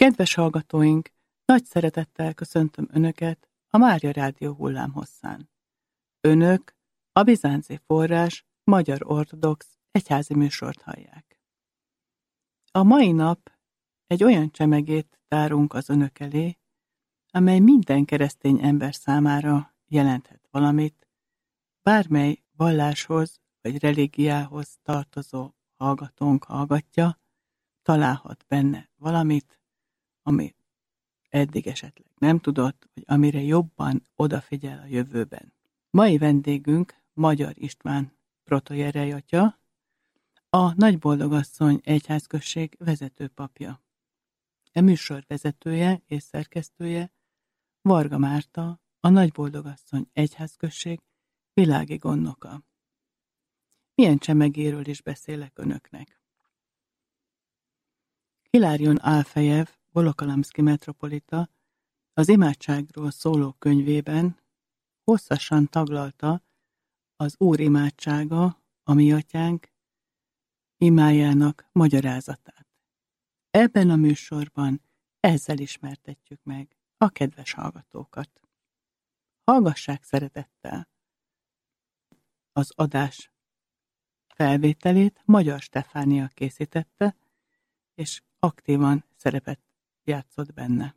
Kedves hallgatóink, nagy szeretettel köszöntöm Önöket a Mária Rádió hullámhosszán. Önök a Bizánci Forrás magyar ortodox egyházi műsort hallják. A mai nap egy olyan csemegét tárunk az Önök elé, amely minden keresztény ember számára jelenthet valamit, bármely valláshoz vagy religiához tartozó hallgatónk hallgatja, találhat benne valamit, ami eddig esetleg nem tudott, vagy amire jobban odafigyel a jövőben. Mai vendégünk Magyar István protojerej atya, a Nagyboldogasszony egyházközség vezetőpapja. E műsor vezetője és szerkesztője Varga Márta, a Nagyboldogasszony egyházközség világi gondnoka. Milyen csemegéről is beszélek Önöknek. Hilarion Alfejev, Volokolamszki metropolita az imádságról szóló könyvében hosszasan taglalta az Úr imádsága, a mi atyánk imájának magyarázatát. Ebben a műsorban ezzel ismertetjük meg a kedves hallgatókat. Hallgassák szeretettel! Az adás felvételét Magyar Stefánia készítette, és aktívan szerepet játszott benne.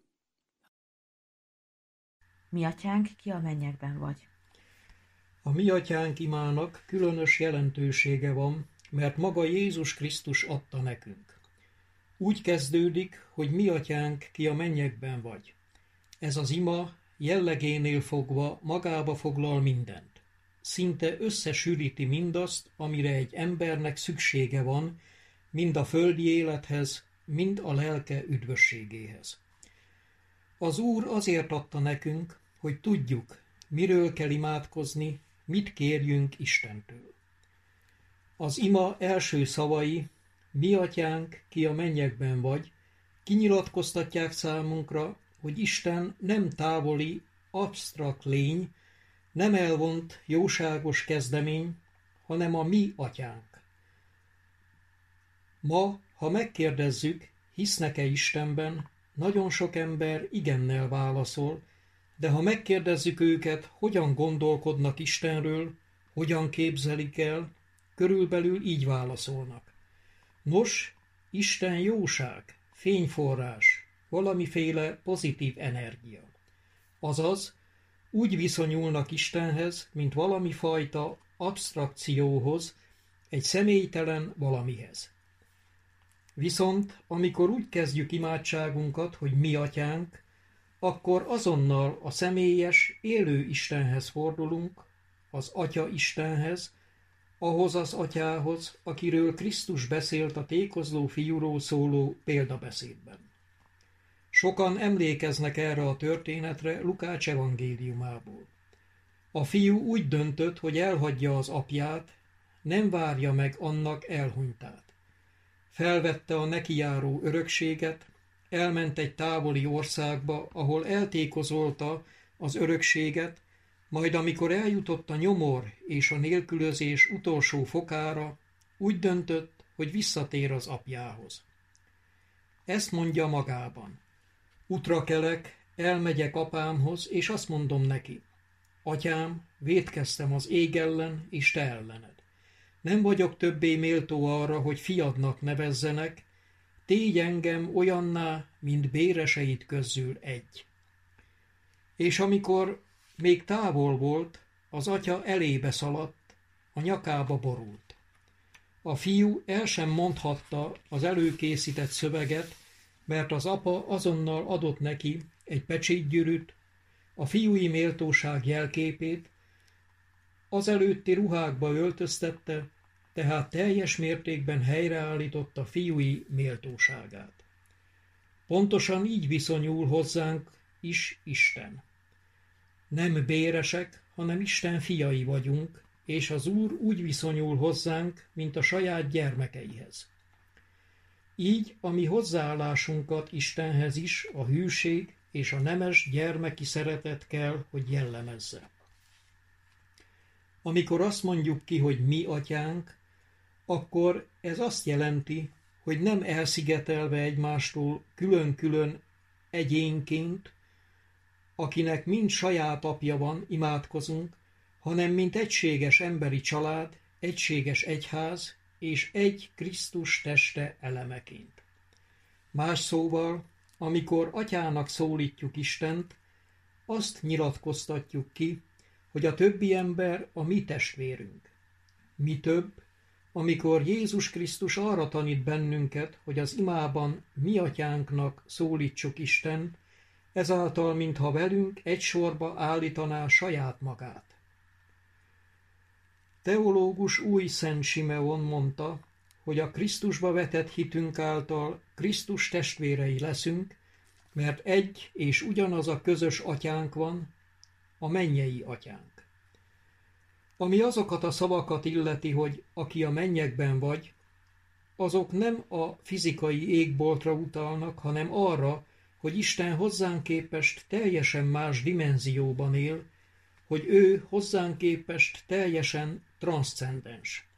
Mi atyánk, ki a mennyekben vagy. A mi atyánk imának különös jelentősége van, mert maga Jézus Krisztus adta nekünk. Úgy kezdődik, hogy mi atyánk, ki a mennyekben vagy. Ez az ima jellegénél fogva magába foglal mindent. Szinte összesűríti mindazt, amire egy embernek szüksége van, mind a földi élethez, mind a lelke üdvösségéhez. Az Úr azért adta nekünk, hogy tudjuk, miről kell imádkozni, mit kérjünk Istentől. Az ima első szavai, mi atyánk, ki a mennyekben vagy, kinyilatkoztatják számunkra, hogy Isten nem távoli, absztrakt lény, nem elvont, jóságos kezdemény, hanem a mi atyánk. Ma, ha megkérdezzük, hisznek-e Istenben, nagyon sok ember igennel válaszol, de ha megkérdezzük őket, hogyan gondolkodnak Istenről, hogyan képzelik el, körülbelül így válaszolnak. Nos, Isten jóság, fényforrás, valamiféle pozitív energia. Azaz, úgy viszonyulnak Istenhez, mint valami fajta absztrakcióhoz, egy személytelen valamihez. Viszont, amikor úgy kezdjük imádságunkat, hogy mi atyánk, akkor azonnal a személyes, élő Istenhez fordulunk, az Atya Istenhez, ahhoz az atyához, akiről Krisztus beszélt a tékozló fiúról szóló példabeszédben. Sokan emlékeznek erre a történetre Lukács evangéliumából. A fiú úgy döntött, hogy elhagyja az apját, nem várja meg annak elhunytát. Felvette a nekijáró örökséget, elment egy távoli országba, ahol eltékozolta az örökséget, majd amikor eljutott a nyomor és a nélkülözés utolsó fokára, úgy döntött, hogy visszatér az apjához. Ezt mondja magában. Útra kelek, elmegyek apámhoz, és azt mondom neki, atyám, vétkeztem az ég ellen és te ellened. Nem vagyok többé méltó arra, hogy fiadnak nevezzenek, tégy engem olyanná, mint béreseid közül egy. És amikor még távol volt, az atya elébe szaladt, a nyakába borult. A fiú el sem mondhatta az előkészített szöveget, mert az apa azonnal adott neki egy pecsétgyűrűt, a fiúi méltóság jelképét, az előtti ruhákba öltöztette, tehát teljes mértékben helyreállította fiúi méltóságát. Pontosan így viszonyul hozzánk is Isten. Nem béresek, hanem Isten fiai vagyunk, és az Úr úgy viszonyul hozzánk, mint a saját gyermekeihez. Így a mi hozzáállásunkat Istenhez is a hűség és a nemes gyermeki szeretet kell, hogy jellemezze. Amikor azt mondjuk ki, hogy mi atyánk, akkor ez azt jelenti, hogy nem elszigetelve egymástól külön-külön egyénként, akinek mind saját apja van, imádkozunk, hanem mint egységes emberi család, egységes egyház és egy Krisztus teste elemeként. Más szóval, amikor atyának szólítjuk Istent, azt nyilatkoztatjuk ki, hogy a többi ember a mi testvérünk. Mi több, amikor Jézus Krisztus arra tanít bennünket, hogy az imában mi atyánknak szólítsuk Istent, ezáltal, mintha velünk egy sorba állítaná saját magát. Teológus Új Szent Simeon mondta, hogy a Krisztusba vetett hitünk által Krisztus testvérei leszünk, mert egy és ugyanaz a közös atyánk van, a mennyei atyánk. Ami azokat a szavakat illeti, hogy aki a mennyekben vagy, azok nem a fizikai égboltra utalnak, hanem arra, hogy Isten hozzánk képest teljesen más dimenzióban él, hogy ő hozzánk képest teljesen transzcendens.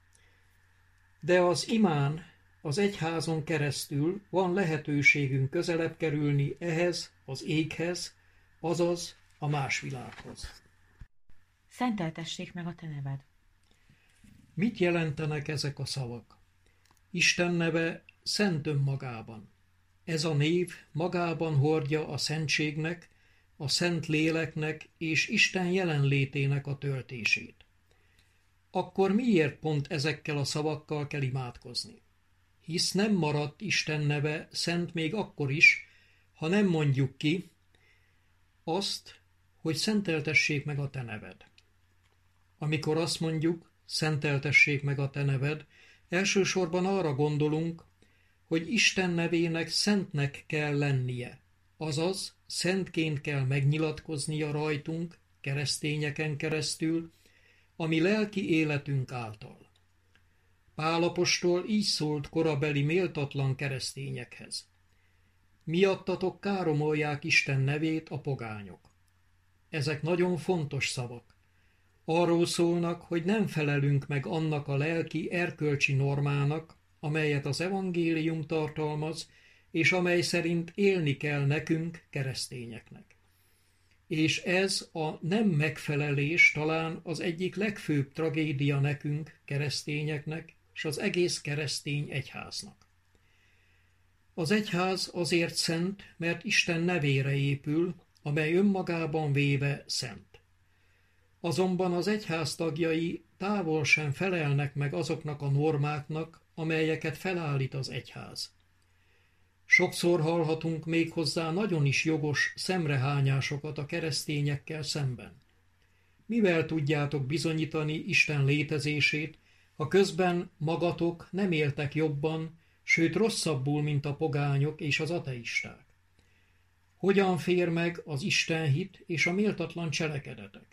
De az imán, az egyházon keresztül van lehetőségünk közelebb kerülni ehhez, az éghez, azaz a más világhoz. Szenteltessék meg a te neved. Mit jelentenek ezek a szavak? Isten neve szent önmagában. Ez a név magában hordja a szentségnek, a szent léleknek és Isten jelenlétének a töltését. Akkor miért pont ezekkel a szavakkal kell imádkozni? Hisz nem maradt Isten neve szent még akkor is, ha nem mondjuk ki azt, hogy szenteltessék meg a te neved. Amikor azt mondjuk, szenteltessék meg a te neved, elsősorban arra gondolunk, hogy Isten nevének szentnek kell lennie, azaz szentként kell megnyilatkoznia rajtunk, keresztényeken keresztül, ami lelki életünk által. Pál apostol így szólt korabeli méltatlan keresztényekhez. Miattatok káromolják Isten nevét a pogányok. Ezek nagyon fontos szavak. Arról szólnak, hogy nem felelünk meg annak a lelki erkölcsi normának, amelyet az evangélium tartalmaz, és amely szerint élni kell nekünk, keresztényeknek. És ez a nem megfelelés talán az egyik legfőbb tragédia nekünk, keresztényeknek, és az egész keresztény egyháznak. Az egyház azért szent, mert Isten nevére épül, amely önmagában véve szent. Azonban az egyház tagjai távol sem felelnek meg azoknak a normáknak, amelyeket felállít az egyház. Sokszor hallhatunk méghozzá nagyon is jogos szemrehányásokat a keresztényekkel szemben. Mivel tudjátok bizonyítani Isten létezését, ha közben magatok nem éltek jobban, sőt rosszabbul, mint a pogányok és az ateisták? Hogyan fér meg az istenhit és a méltatlan cselekedetek?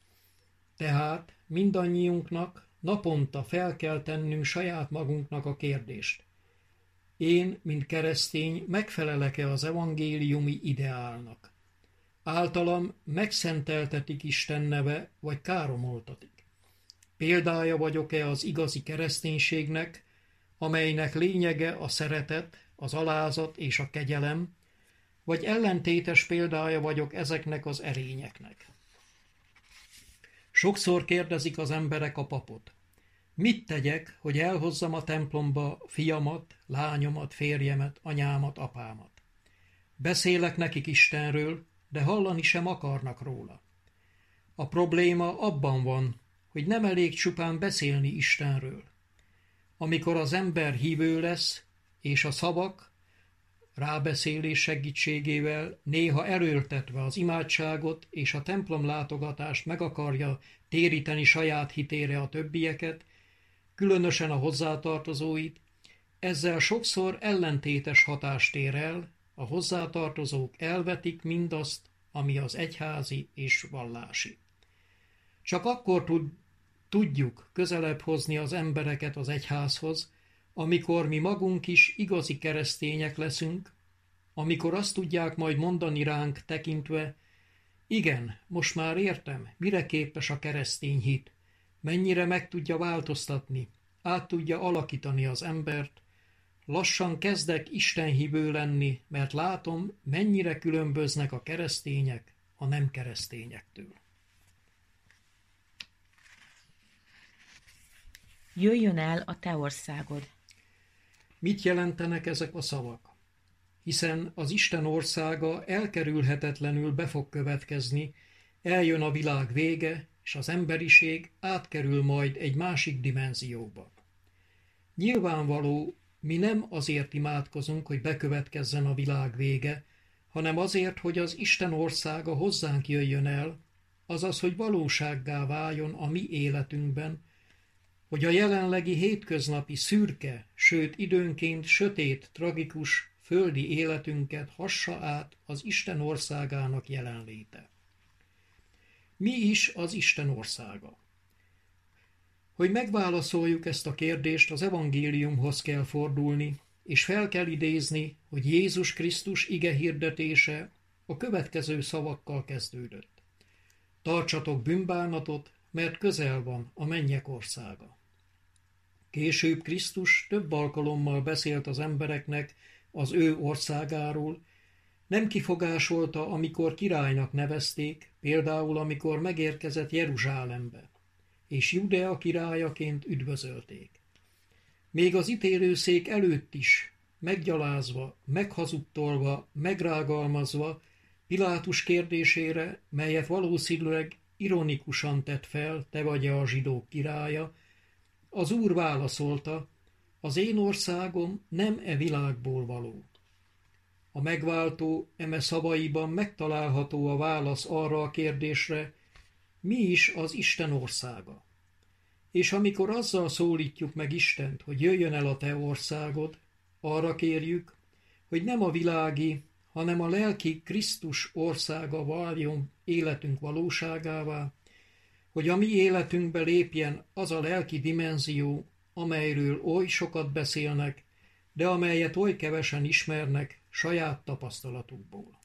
Tehát mindannyiunknak naponta fel kell tennünk saját magunknak a kérdést. Én, mint keresztény, megfelelek-e az evangéliumi ideálnak? Általam megszenteltetik Isten neve, vagy káromoltatik? Példája vagyok-e az igazi kereszténységnek, amelynek lényege a szeretet, az alázat és a kegyelem, vagy ellentétes példája vagyok ezeknek az erényeknek? Sokszor kérdezik az emberek a papot. Mit tegyek, hogy elhozzam a templomba fiamat, lányomat, férjemet, anyámat, apámat? Beszélek nekik Istenről, de hallani sem akarnak róla. A probléma abban van, hogy nem elég csupán beszélni Istenről. Amikor az ember hívő lesz, és a szavak, rábeszélés segítségével, néha erőltetve az imádságot és a templomlátogatást meg akarja téríteni saját hitére a többieket, különösen a hozzátartozóit, ezzel sokszor ellentétes hatást ér el, a hozzátartozók elvetik mindazt, ami az egyházi és vallási. Csak akkor tudjuk közelebb hozni az embereket az egyházhoz, amikor mi magunk is igazi keresztények leszünk, amikor azt tudják majd mondani ránk tekintve, igen, most már értem, mire képes a keresztény hit, mennyire meg tudja változtatni, át tudja alakítani az embert, lassan kezdek istenhívő lenni, mert látom, mennyire különböznek a keresztények a nem keresztényektől. Jöjjön el a te országod. Mit jelentenek ezek a szavak? Hiszen az Isten országa elkerülhetetlenül be fog következni, eljön a világ vége, és az emberiség átkerül majd egy másik dimenzióba. Nyilvánvaló, mi nem azért imádkozunk, hogy bekövetkezzen a világ vége, hanem azért, hogy az Isten országa hozzánk jöjjön el, azaz, hogy valósággá váljon a mi életünkben, hogy a jelenlegi hétköznapi szürke, sőt időnként sötét, tragikus, földi életünket hassa át az Isten országának jelenléte. Mi is az Isten országa? Hogy megválaszoljuk ezt a kérdést, az evangéliumhoz kell fordulni, és fel kell idézni, hogy Jézus Krisztus ige hirdetése a következő szavakkal kezdődött. Tartsatok bűnbánatot, mert közel van a mennyek országa. Később Krisztus több alkalommal beszélt az embereknek az ő országáról, nem kifogásolta, amikor királynak nevezték, például amikor megérkezett Jeruzsálembe, és Judea királyaként üdvözölték. Még az ítélőszék előtt is, meggyalázva, meghazudtolva, megrágalmazva, Pilátus kérdésére, melyet valószínűleg ironikusan tett fel, te vagy a zsidók királya, az Úr válaszolta, az én országom nem e világból való. A megváltó eme szavaiban megtalálható a válasz arra a kérdésre, mi is az Isten országa. És amikor azzal szólítjuk meg Istent, hogy jöjjön el a te országod, arra kérjük, hogy nem a világi, hanem a lelki Krisztus országa váljon életünk valóságává, hogy a mi életünkbe lépjen az a lelki dimenzió, amelyről oly sokat beszélnek, de amelyet oly kevesen ismernek saját tapasztalatukból.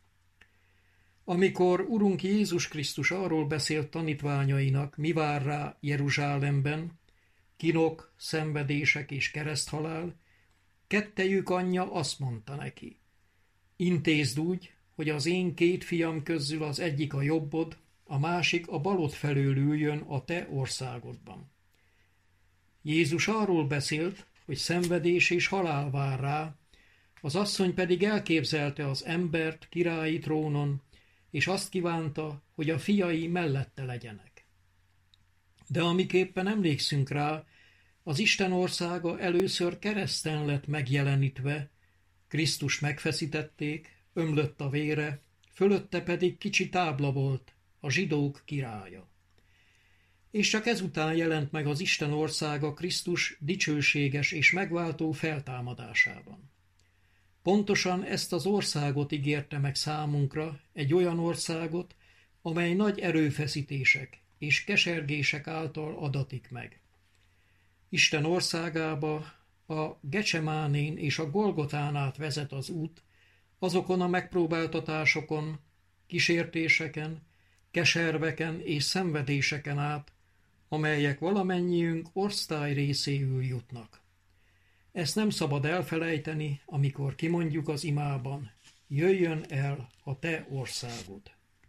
Amikor Urunk Jézus Krisztus arról beszélt tanítványainak, mi vár rá Jeruzsálemben, kínok, szenvedések és kereszthalál, kettejük anyja azt mondta neki, intézd úgy, hogy az én két fiam közül az egyik a jobbod, a másik a balod felől üljön a te országodban. Jézus arról beszélt, hogy szenvedés és halál vár rá, az asszony pedig elképzelte az embert királyi trónon, és azt kívánta, hogy a fiai mellette legyenek. De amiképpen emlékszünk rá, az Isten országa először kereszten lett megjelenítve, Krisztust megfeszítették, ömlött a vére, fölötte pedig kicsi tábla volt, a zsidók királya. És csak ezután jelent meg az Isten országa Krisztus dicsőséges és megváltó feltámadásában. Pontosan ezt az országot ígérte meg számunkra, egy olyan országot, amely nagy erőfeszítések és kesergések által adatik meg. Isten országába a Gecsemánén és a Golgotán át vezet az út, azokon a megpróbáltatásokon, kísértéseken, keserveken és szenvedéseken át, amelyek valamennyiünk osztály részéül jutnak. Ezt nem szabad elfelejteni, amikor kimondjuk az imában, jöjjön el a te országod.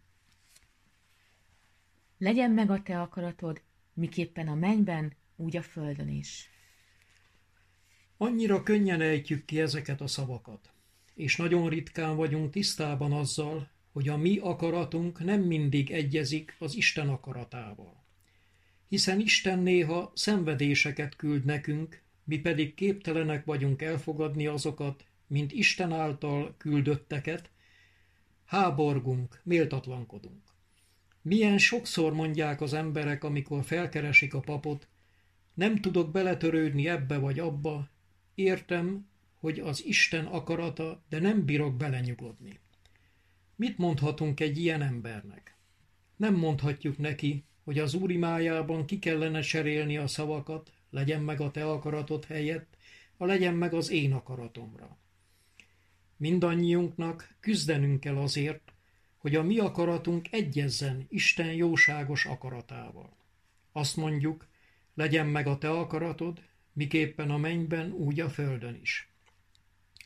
Legyen meg a te akaratod, miképpen a mennyben, úgy a földön is. Annyira könnyen ejtjük ki ezeket a szavakat, és nagyon ritkán vagyunk tisztában azzal, hogy a mi akaratunk nem mindig egyezik az Isten akaratával. Hiszen Isten néha szenvedéseket küld nekünk, mi pedig képtelenek vagyunk elfogadni azokat, mint Isten által küldötteket, háborgunk, méltatlankodunk. Milyen sokszor mondják az emberek, amikor felkeresik a papot, nem tudok beletörődni ebbe vagy abba, értem, hogy az Isten akarata, de nem bírok belenyugodni. Mit mondhatunk egy ilyen embernek? Nem mondhatjuk neki, hogy az Úr imájában ki kellene cserélni a szavakat, legyen meg a te akaratod helyett, a legyen meg az én akaratomra. Mindannyiunknak küzdenünk kell azért, hogy a mi akaratunk egyezzen Isten jóságos akaratával. Azt mondjuk, legyen meg a te akaratod, miképpen a mennyben, úgy a földön is.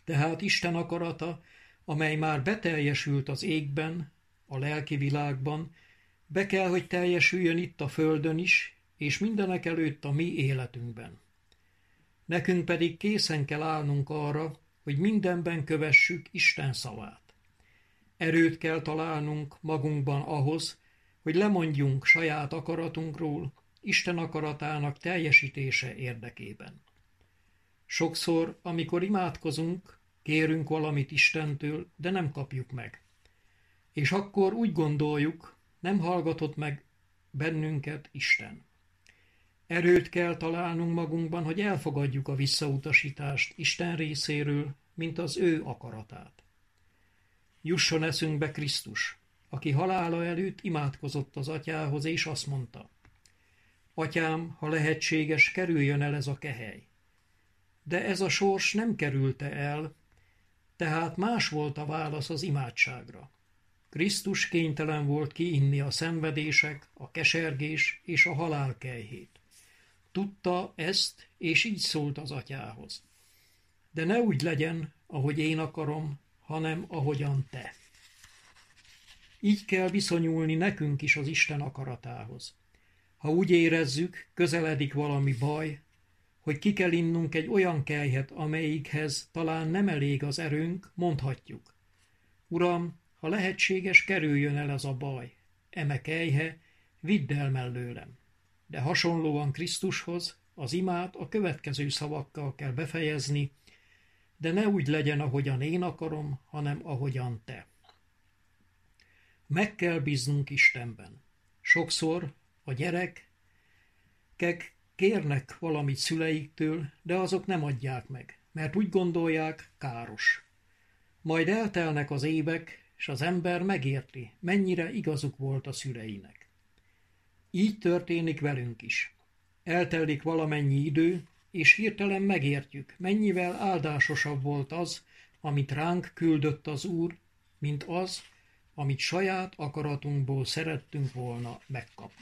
Tehát Isten akarata, amely már beteljesült az égben, a lelki világban, be kell, hogy teljesüljön itt a földön is, és mindenekelőtt a mi életünkben. Nekünk pedig készen kell állnunk arra, hogy mindenben kövessük Isten szavát. Erőt kell találnunk magunkban ahhoz, hogy lemondjunk saját akaratunkról, Isten akaratának teljesítése érdekében. Sokszor, amikor imádkozunk, kérünk valamit Istentől, de nem kapjuk meg. És akkor úgy gondoljuk, nem hallgatott meg bennünket Isten. Erőt kell találnunk magunkban, hogy elfogadjuk a visszautasítást Isten részéről, mint az ő akaratát. Jusson eszünkbe Krisztus, aki halála előtt imádkozott az Atyához, és azt mondta: Atyám, ha lehetséges, kerüljön el ez a kehely. De ez a sors nem kerülte el, tehát más volt a válasz az imádságra. Krisztus kénytelen volt kiinni a szenvedések, a kesergés és a halál kelyhét. Tudta ezt, és így szólt az Atyához: De ne úgy legyen, ahogy én akarom, hanem ahogyan te. Így kell viszonyulni nekünk is az Isten akaratához. Ha úgy érezzük, közeledik valami baj, hogy ki kell innunk egy olyan kelyhet, amelyikhez talán nem elég az erőnk, mondhatjuk: Uram, ha lehetséges, kerüljön el ez a baj, eme kelyhe, vidd el mellőlem. De hasonlóan Krisztushoz az imát a következő szavakkal kell befejezni: De ne úgy legyen, ahogyan én akarom, hanem ahogyan te. Meg kell bíznunk Istenben. Sokszor a gyerekek kérnek valamit szüleiktől, de azok nem adják meg, mert úgy gondolják, káros. Majd eltelnek az évek, és az ember megérti, mennyire igazuk volt a szüleinek. Így történik velünk is. Eltelik valamennyi idő, és hirtelen megértjük, mennyivel áldásosabb volt az, amit ránk küldött az Úr, mint az, amit saját akaratunkból szerettünk volna megkapni.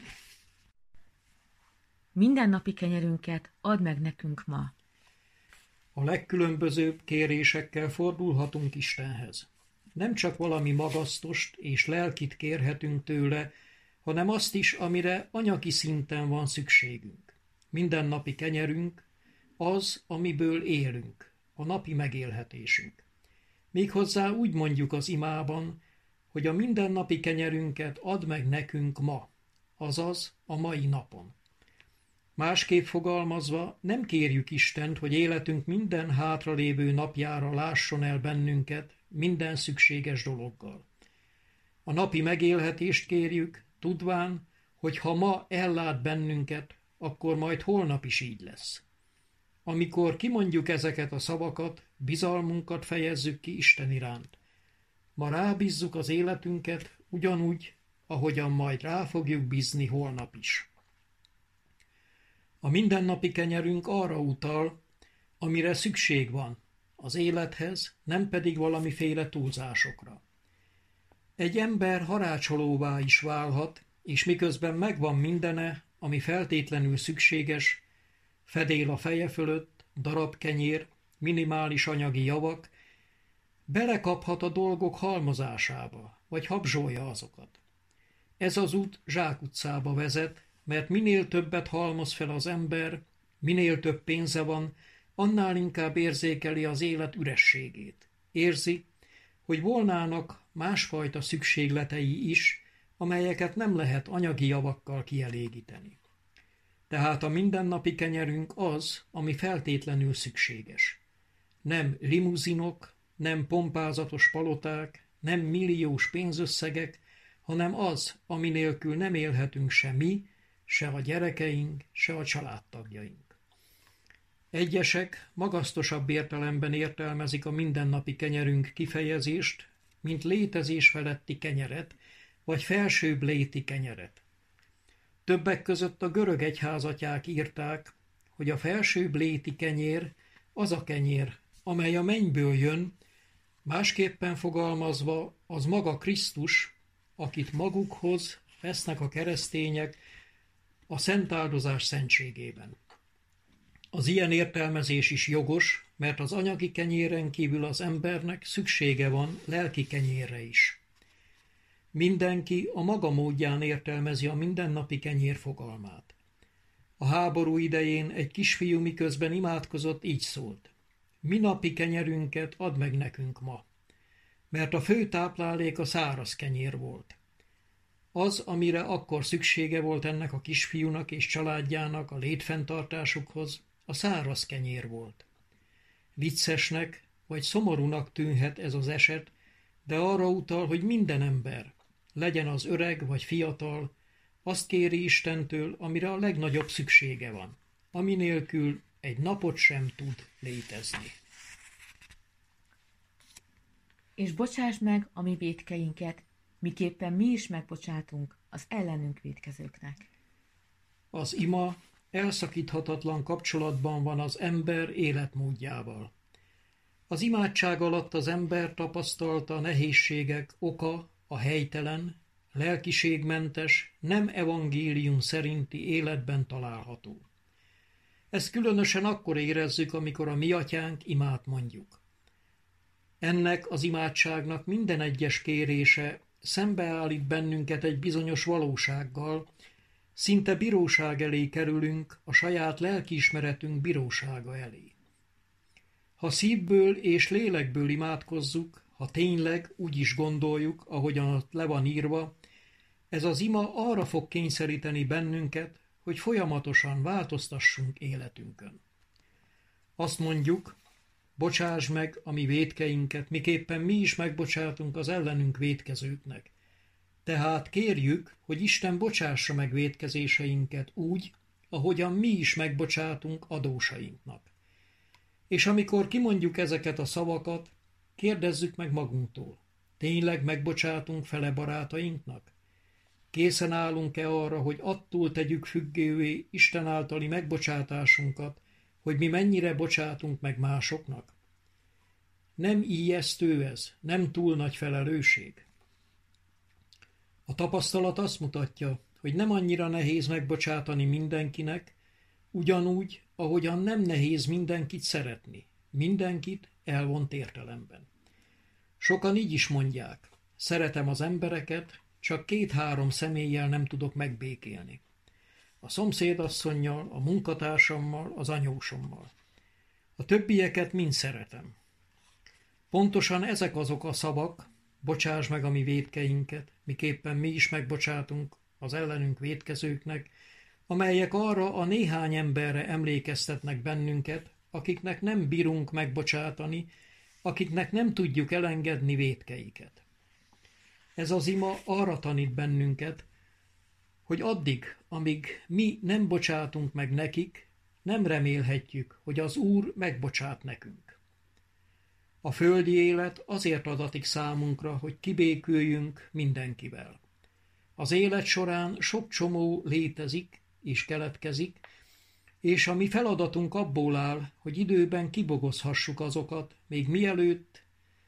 Mindennapi kenyerünket add meg nekünk ma. A legkülönbözőbb kérésekkel fordulhatunk Istenhez. Nem csak valami magasztost és lelkit kérhetünk tőle, hanem azt is, amire anyagi szinten van szükségünk. Mindennapi kenyerünk az, amiből élünk, a napi megélhetésünk. Méghozzá úgy mondjuk az imában, hogy a mindennapi kenyerünket add meg nekünk ma, azaz a mai napon. Másképp fogalmazva, nem kérjük Istent, hogy életünk minden hátralévő napjára lásson el bennünket minden szükséges dologgal. A napi megélhetést kérjük, tudván, hogy ha ma ellát bennünket, akkor majd holnap is így lesz. Amikor kimondjuk ezeket a szavakat, bizalmunkat fejezzük ki Isten iránt. Ma rábízzuk az életünket ugyanúgy, ahogyan majd rá fogjuk bízni holnap is. A mindennapi kenyerünk arra utal, amire szükség van az élethez, nem pedig valamiféle túlzásokra. Egy ember harácsolóvá is válhat, és miközben megvan mindene, ami feltétlenül szükséges, fedél a feje fölött, darab kenyér, minimális anyagi javak, belekaphat a dolgok halmozásába, vagy habzsolja azokat. Ez az út zsákutcába vezet, mert minél többet halmoz fel az ember, minél több pénze van, annál inkább érzékeli az élet ürességét. Érzi, hogy volnának másfajta szükségletei is, amelyeket nem lehet anyagi javakkal kielégíteni. Tehát a mindennapi kenyerünk az, ami feltétlenül szükséges. Nem limuzinok, nem pompázatos paloták, nem milliós pénzösszegek, hanem az, ami nélkül nem élhetünk se mi, se a gyerekeink, se a családtagjaink. Egyesek magasztosabb értelemben értelmezik a mindennapi kenyerünk kifejezést, mint létezés feletti kenyeret, vagy felsőbb léti kenyeret. Többek között a görög egyházatyák írták, hogy a felsőbb léti kenyér az a kenyér, amely a mennyből jön, másképpen fogalmazva az maga Krisztus, akit magukhoz vesznek a keresztények a szentáldozás szentségében. Az ilyen értelmezés is jogos, mert az anyagi kenyéren kívül az embernek szüksége van lelki kenyérre is. Mindenki a maga módján értelmezi a mindennapi kenyér fogalmát. A háború idején egy kisfiú miközben imádkozott, így szólt: mi napi kenyerünket add meg nekünk ma, mert a fő táplálék a száraz kenyér volt. Az, amire akkor szüksége volt ennek a kisfiúnak és családjának a létfenntartásukhoz, a száraz kenyér volt. Viccesnek vagy szomorúnak tűnhet ez az eset, de arra utal, hogy minden ember, legyen az öreg vagy fiatal, azt kéri Istentől, amire a legnagyobb szüksége van, ami nélkül egy napot sem tud létezni. És bocsáss meg a mi vétkeinket, miképpen mi is megbocsátunk az ellenünk vétkezőknek. Az ima elszakíthatatlan kapcsolatban van az ember életmódjával. Az imádság alatt az ember tapasztalta a nehézségek oka a helytelen, lelkiségmentes, nem evangélium szerinti életben található. Ezt különösen akkor érezzük, amikor a mi atyánk imát mondjuk. Ennek az imádságnak minden egyes kérése szembeállít bennünket egy bizonyos valósággal, szinte bíróság elé kerülünk, a saját lelkiismeretünk bírósága elé. Ha szívből és lélekből imádkozzuk, ha tényleg úgy is gondoljuk, ahogyan ott le van írva, ez az ima arra fog kényszeríteni bennünket, hogy folyamatosan változtassunk életünkön. Azt mondjuk, bocsáss meg a mi vétkeinket, miképpen mi is megbocsátunk az ellenünk vétkezőknek. Tehát kérjük, hogy Isten bocsássa meg vétkezéseinket úgy, ahogyan mi is megbocsátunk adósainknak. És amikor kimondjuk ezeket a szavakat, kérdezzük meg magunktól, tényleg megbocsátunk fele barátainknak? Készen állunk-e arra, hogy attól tegyük függővé Isten általi megbocsátásunkat, hogy mi mennyire bocsátunk meg másoknak? Nem ijesztő ez, nem túl nagy felelősség? A tapasztalat azt mutatja, hogy nem annyira nehéz megbocsátani mindenkinek, ugyanúgy, ahogyan nem nehéz mindenkit szeretni, mindenkit elvont értelemben. Sokan így is mondják, szeretem az embereket, csak 2-3 személlyel nem tudok megbékélni. A szomszédasszonnyal, a munkatársammal, az anyósommal. A többieket mind szeretem. Pontosan ezek azok a szavak, bocsáss meg a mi vétkeinket, miképpen mi is megbocsátunk az ellenünk vétkezőknek, amelyek arra a néhány emberre emlékeztetnek bennünket, akiknek nem bírunk megbocsátani, akiknek nem tudjuk elengedni vétkeiket. Ez az ima arra tanít bennünket, hogy addig, amíg mi nem bocsátunk meg nekik, nem remélhetjük, hogy az Úr megbocsát nekünk. A földi élet azért adatik számunkra, hogy kibéküljünk mindenkivel. Az élet során sok csomó létezik és keletkezik, és a mi feladatunk abból áll, hogy időben kibogozhassuk azokat, még mielőtt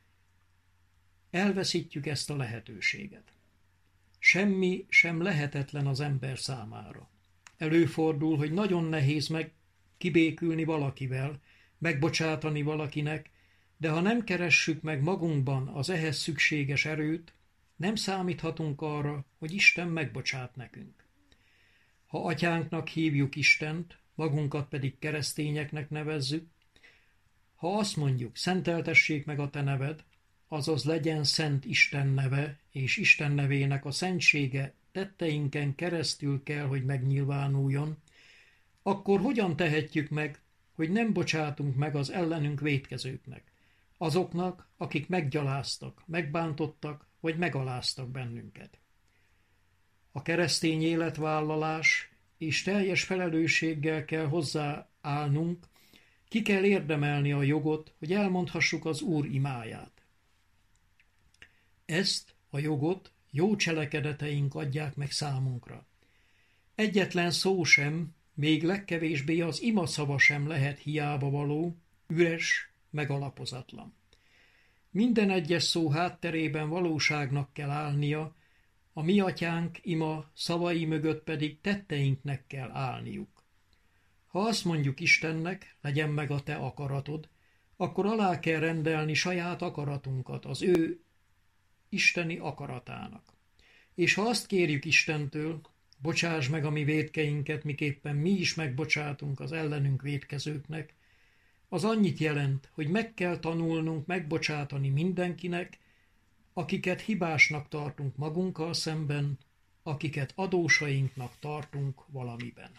elveszítjük ezt a lehetőséget. Semmi sem lehetetlen az ember számára. Előfordul, hogy nagyon nehéz kibékülni valakivel, megbocsátani valakinek, de ha nem keressük meg magunkban az ehhez szükséges erőt, nem számíthatunk arra, hogy Isten megbocsát nekünk. Ha atyánknak hívjuk Istent, magunkat pedig keresztényeknek nevezzük, ha azt mondjuk, szenteltessék meg a te neved, azaz legyen szent Isten neve, és Isten nevének a szentsége tetteinken keresztül kell, hogy megnyilvánuljon, akkor hogyan tehetjük meg, hogy nem bocsátunk meg az ellenünk vétkezőknek, azoknak, akik meggyaláztak, megbántottak, vagy megaláztak bennünket? A keresztény életvállalás és teljes felelősséggel kell hozzáállnunk, ki kell érdemelni a jogot, hogy elmondhassuk az Úr imáját. Ezt a jogot jó cselekedeteink adják meg számunkra. Egyetlen szó sem, még legkevésbé az imaszava sem lehet hiába való, üres, megalapozatlan. Minden egyes szó hátterében valóságnak kell állnia, a mi atyánk ima szavai mögött pedig tetteinknek kell állniuk. Ha azt mondjuk Istennek, legyen meg a te akaratod, akkor alá kell rendelni saját akaratunkat az ő isteni akaratának. És ha azt kérjük Istentől, bocsáss meg a mi vétkeinket, miképpen mi is megbocsátunk az ellenünk vétkezőknek, az annyit jelent, hogy meg kell tanulnunk megbocsátani mindenkinek, akiket hibásnak tartunk magunkkal szemben, akiket adósainknak tartunk valamiben.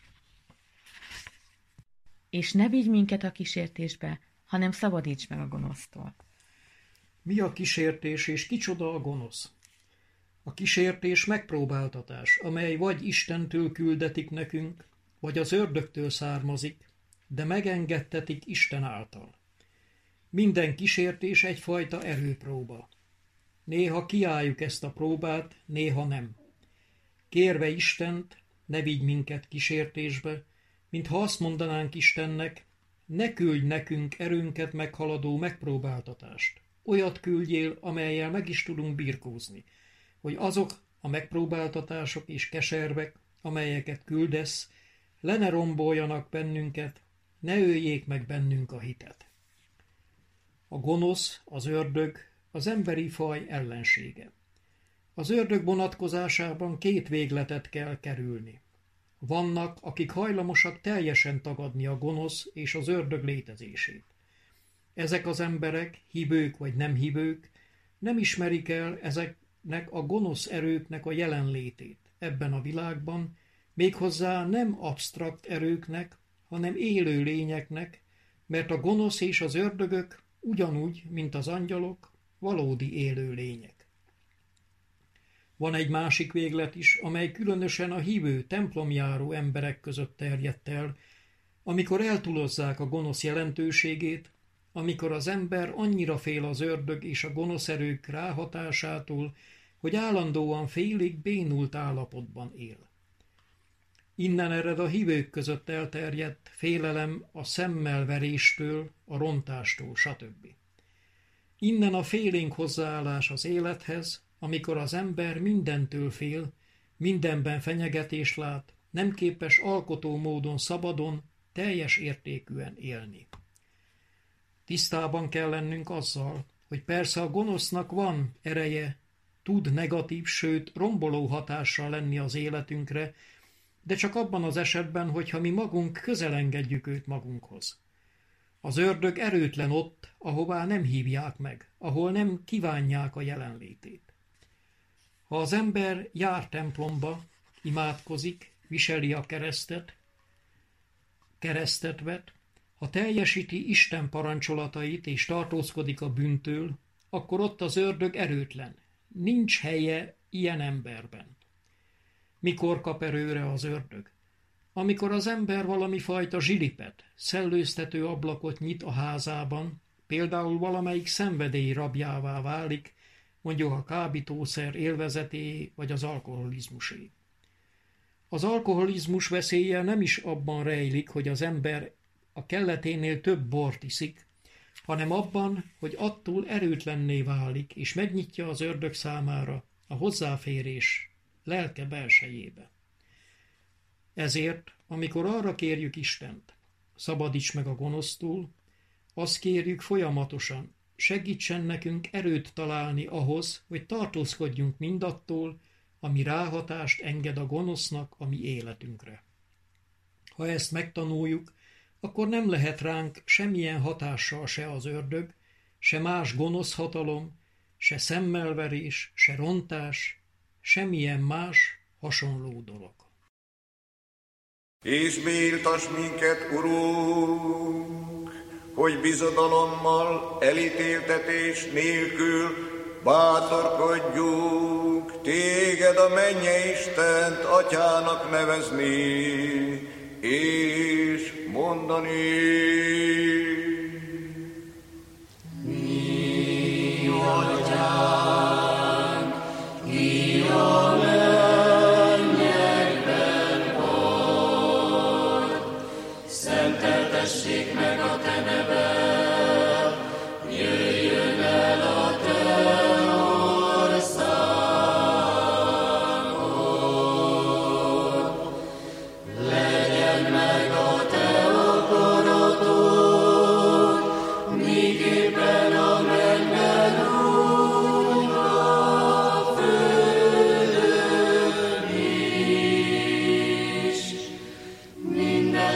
És ne vigy minket a kísértésbe, hanem szabadíts meg a gonosztól. Mi a kísértés, és kicsoda a gonosz? A kísértés megpróbáltatás, amely vagy Istentől küldetik nekünk, vagy az ördögtől származik, de megengedtetik Isten által. Minden kísértés egyfajta erőpróba. Néha kiálljuk ezt a próbát, néha nem. Kérve Istent, ne vigy minket kísértésbe, mintha azt mondanánk Istennek, ne küldj nekünk erőnket meghaladó megpróbáltatást. Olyat küldjél, amellyel meg is tudunk birkózni, hogy azok a megpróbáltatások és keservek, amelyeket küldesz, le ne romboljanak bennünket, ne öljék meg bennünk a hitet. A gonosz, az ördög, az emberi faj ellensége. Az ördög vonatkozásában két végletet kell kerülni. Vannak, akik hajlamosak teljesen tagadni a gonosz és az ördög létezését. Ezek az emberek, hívők vagy nem hívők, nem ismerik el ezeknek a gonosz erőknek a jelenlétét ebben a világban, méghozzá nem absztrakt erőknek, hanem élő lényeknek, mert a gonosz és az ördögök ugyanúgy, mint az angyalok, valódi élő lények. Van egy másik véglet is, amely különösen a hívő, templomjáró emberek között terjedt el, amikor eltúlozzák a gonosz jelentőségét, amikor az ember annyira fél az ördög és a gonosz erők ráhatásától, hogy állandóan félig bénult állapotban él. Innen ered a hívők között elterjedt félelem a szemmel veréstől, a rontástól, stb. Innen a félénk hozzáállás az élethez, amikor az ember mindentől fél, mindenben fenyegetést lát, nem képes alkotó módon szabadon, teljes értékűen élni. Tisztában kell lennünk azzal, hogy persze a gonosznak van ereje, tud negatív, sőt romboló hatással lenni az életünkre, de csak abban az esetben, hogyha mi magunk közel engedjük őt magunkhoz. Az ördög erőtlen ott, ahová nem hívják meg, ahol nem kívánják a jelenlétét. Ha az ember jár templomba, imádkozik, viseli a keresztet vet, ha teljesíti Isten parancsolatait és tartózkodik a bűntől, akkor ott az ördög erőtlen. Nincs helye ilyen emberben. Mikor kap erőre az ördög? Amikor az ember valami fajta zsilipet, szellőztető ablakot nyit a házában, például valamelyik szenvedély rabjává válik, mondjuk a kábítószer élvezeté vagy az alkoholizmusé. Az alkoholizmus veszélye nem is abban rejlik, hogy az ember a kelleténél több bort iszik, hanem abban, hogy attól erőtlenné válik, és megnyitja az ördög számára a hozzáférés lelke belsejébe. Ezért, amikor arra kérjük Istent, szabadíts meg a gonosztól, azt kérjük folyamatosan, segítsen nekünk erőt találni ahhoz, hogy tartózkodjunk mindattól, ami ráhatást enged a gonosznak a mi életünkre. Ha ezt megtanuljuk, akkor nem lehet ránk semmilyen hatással se az ördög, se más gonosz hatalom, se szemmelverés, se rontás, semmilyen más hasonló dolog. És méltass minket, Urunk, hogy bizodalommal, elítéltetés nélkül bátorkodjunk téged a mennyei Istent atyának nevezni, és mondani. Mi atyánk, ki a mennyekben vagy, szenteltessék meg a te neved, jöjjön el a te országod, legyen meg a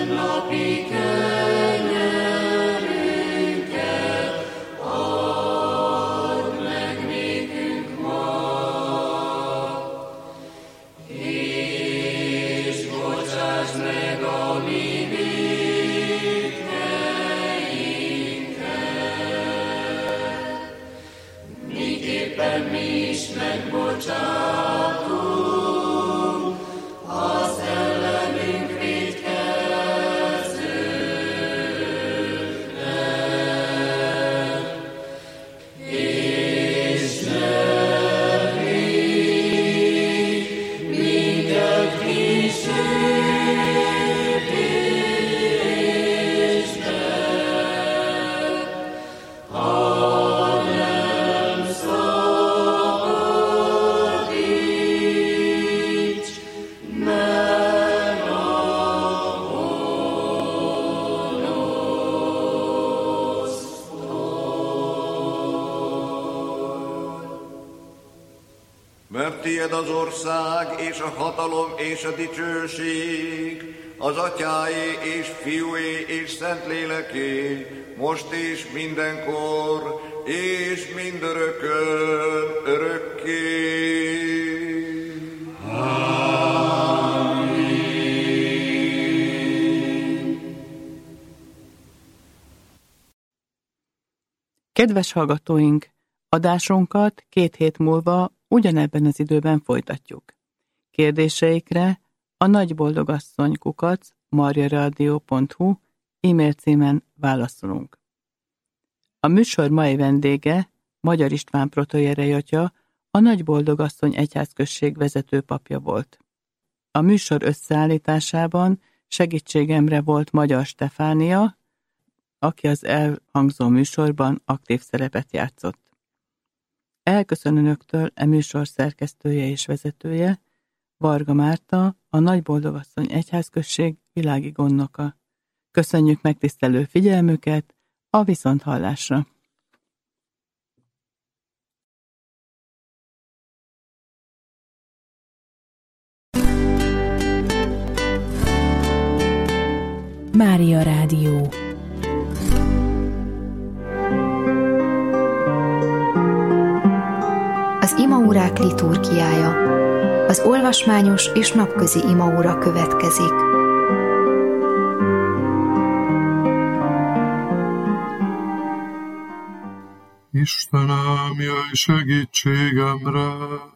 Mert tied az ország, és a hatalom, és a dicsőség, az Atyáé, és Fiúé, és Szentléleké, most és mindenkor, és mindörökkön, örökké. Kedves hallgatóink, adásunkat 2 hét múlva ugyanebben az időben folytatjuk. Kérdéseikre a nagyboldogasszony@mariaradio.hu e-mail címen válaszolunk. A műsor mai vendége Magyar István protoierei atya, a Nagyboldogasszony egyházközség vezető papja volt. A műsor összeállításában segítségemre volt Magyar Stefánia, aki az elhangzó műsorban aktív szerepet játszott. Elköszön önöktől e műsor szerkesztője és vezetője, Varga Márta, a Nagyboldogasszony egyházközség világi gondnoka. Köszönjük megtisztelő figyelmüket, a viszonthallásra! Mária Rádió. Az imaórák liturgiája. Az olvasmányos és napközi imaóra következik. Istenem, jöjj segítségemre!